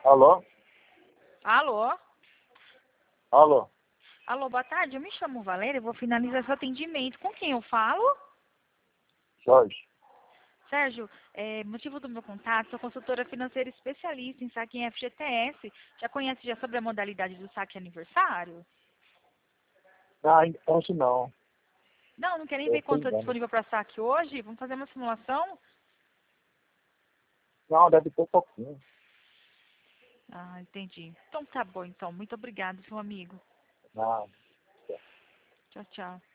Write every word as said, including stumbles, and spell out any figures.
Alô? Alô? Alô? Alô, boa tarde. Eu me chamo Valéria, eu vou finalizar seu atendimento. Com quem eu falo? Jorge. Sérgio, é, motivo do meu contato, sou consultora financeira especialista em saque em F G T S. Já conhece já sobre a modalidade do saque aniversário? Ah, ainda hoje não. Não, não quer nem Eu ver tô quanto é ligando. disponível para saque hoje? Vamos fazer uma simulação? Não, deve ter pouquinho. Ah, entendi. Então tá bom, então. Muito obrigada, seu amigo. Não. Tchau, tchau.